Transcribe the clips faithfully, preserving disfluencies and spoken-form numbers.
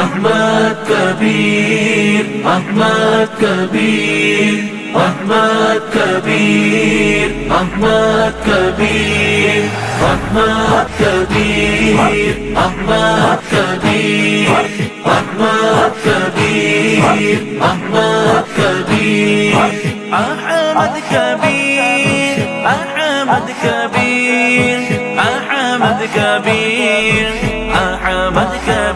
احمد کبیر احمد کبیر احمد کبیر احمد کبیر احمد کبیر احمد کبیر احمد کبیر احمد کبیر احمد کبیر احمد کبیر احمد کبیر احمد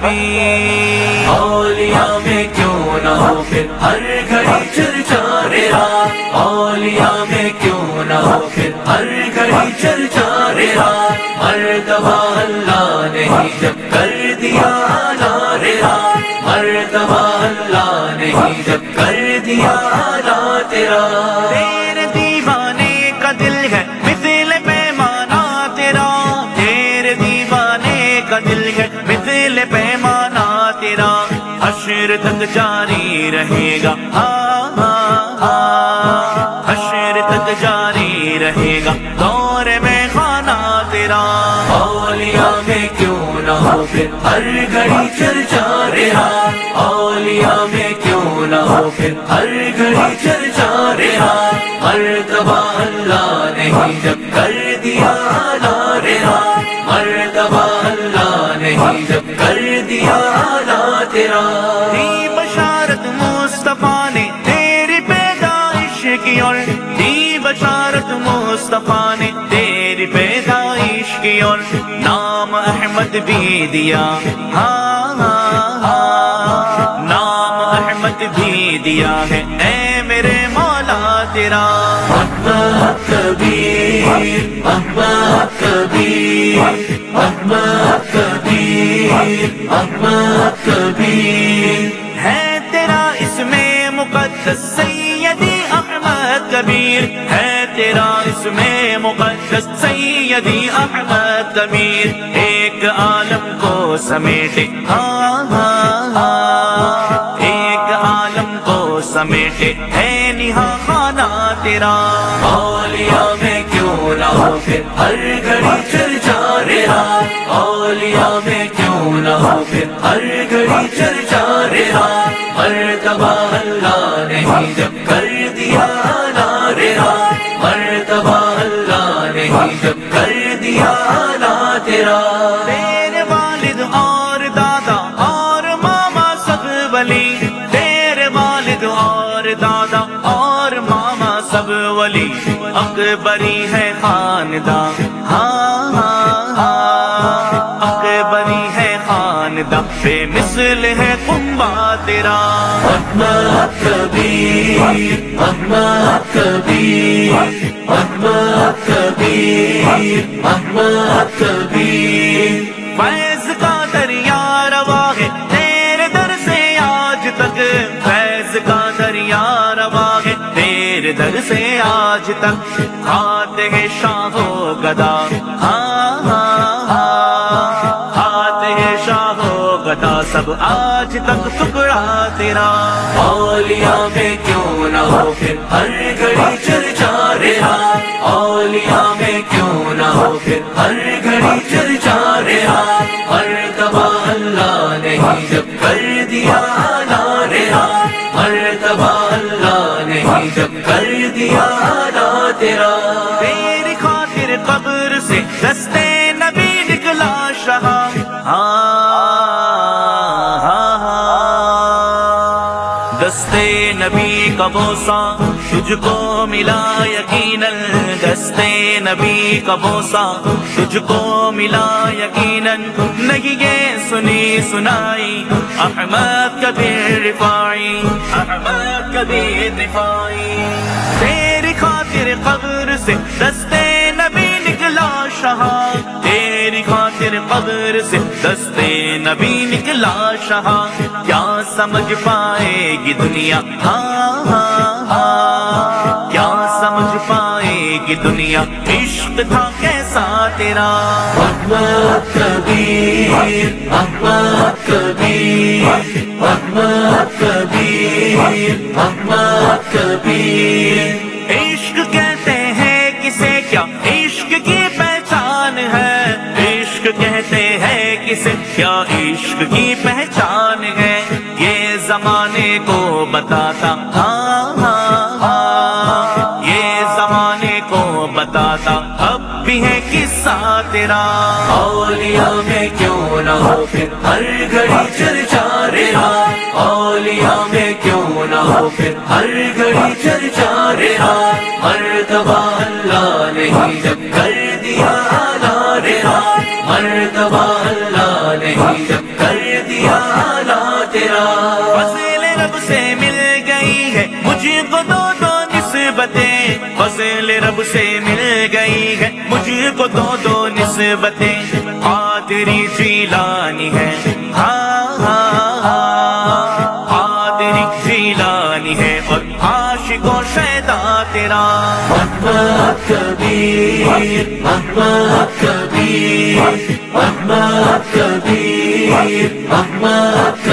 کبیر اولیاء میں کیوں نہ ہو پھر ہر گھڑی چرچا رہا، اولیاء میں کیوں نہ ہو پھر ہر گھڑی چرچا رہا، مرتبہ اللہ نے ہی جب کر دیا نا رہا، مرتبہ اللہ نے ہی جب کر دیا نا تیرا، تیرے دیوانے کا دل ہے مثل پیمانہ تیرا، تیرے دیوانے کا دل ہے مثل پیمانہ تیرا، حشر تک جاری رہے گا، ہاں ہاں ہاں حشر تک جاری رہے گا دور میں خانہ تیرا، اولیاء میں کیوں نہ ہو پھر ہر گھڑی چرچا رہا، اولیاء میں کیوں نہ ہو پھر ہر گھڑی چرچا رہا، مرتبہ اللہ نے ہی جب کر دیا نا رہا، مرتبہ اللہ نے ہی جب کر دیا نا تیرا، دی بشارت مصطفیٰ نے تیری پیدائش کی اور دی بشارت مصطفیٰ نے تیری پیدائش کی اور نام احمد بھی دیا، ہاں ہاں ہاں نام احمد بھی دیا ہے اے میرے مولا تیرا، احمد کبیر احمد کبیر احمد کبیر احمد کبیر ہے تیرا اس میں مقدس سیدی احمد کبیر، ہے تیرا اس میں مقدس سیدی احمد کبیر، ایک عالم کو سمیٹے، ہاں ہاں ہاں ایک عالم کو سمیٹے ہے نہاں خانہ تیرا، اولیاء میں کیوں نہ ہو پھر ہر گھڑی چرچا رہا، اولیاء میں کیوں نہ ہو پھر ہر گھڑی چرچا رہا، مرتبہ اللہ نے ہی جب کر دیا نا رہا، مرتبہ اللہ نے ہی جب کر دیا نا تیرا، تیرے والد اور دادا اور ماما سب ولی، تیرے والد اور دادا اور ماما سب ولی، اکبری ہے خاندان، ہاں ہاں ہاں اکبری ہے خاندان، بے مثل ہے کنبہ تیرا، احمد کبیر احمد کبیر احمد کبیر احمد کبیر فیض کا دریا روا ہے تیرے در سے آج تک، فیض کا دریا روا ہے تیرے در سے آج تک، کھاتے ہیں شاہ و گدا، ہاں ہاں ہاں کھاتے ہیں شاہ و گدا سب آج تک ٹکڑا تیرا، اولیاء میں کیوں نہ ہو پھر ہر گھڑی چرچا رہا، اولیاء میں کیوں نہ ہو پھر ہر گھڑی چرچا رہا، مرتبہ اللہ نے ہی جب کر دیا نا رہا، مرتبہ اللہ نے ہی جب کر دیا نا تیرا، تیری خاطر قبر سے دستے نبی نکلا شاہ، ہاں ہاں ہاں دستے نبی کا بوسہ تجھ کو ملا یقیناً، دستے نبی کا بوسہ تجھ کو ملا یقیناً، نہیں یہ سنی سنائی احمد کبیر رفاعی، احمد کبیر رفاعی، تیری خاطر قبر سے دستے نبی نکلا شاہ، تیری خاطر قبر سے دستے نبی نکلا شاہ، کیا سمجھ پائے گی دنیا، ہاں ہاں ہاں کیا سمجھ پائے گی دنیا عشق تھا کیسا تیرا، احمد کبیر احمد کبیر احمد کبیر احمد کبیر عشق کہتے ہیں کسے کیا عشق کی پہچان ہے، عشق کہتے ہیں کسے کیا عشق کی پہچان ہے، زمانے کو بتاتا، ہاں ہاں ہاں یہ زمانے کو بتاتا، اب بھی ہے قصہ تیرا۔ اولیاء میں کیوں نہ ہو پھر ہر گھڑی چرچا رہا، اولیاء میں کیوں نہ ہو پھر ہر گھڑی چرچا رہا، مرتبہ اللہ نے ہی جب کر دیا اعلیٰ رہا، مرتبہ اللہ نے ہی جب کر دیا اعلیٰ تیرا۔ فضل رب سے مل گئی ہے مجھ کو دو دو نسبتیں، فضل رب سے مل گئی ہے مجھ کو دو دو نسبتیں، قادری جیلانی ہے، ہاں ہاں ہاں قادری جیلانی ہے، اور عاشق و شیدا تیرا۔ محمد کبیر محمد کبیر محمد کبیر محمد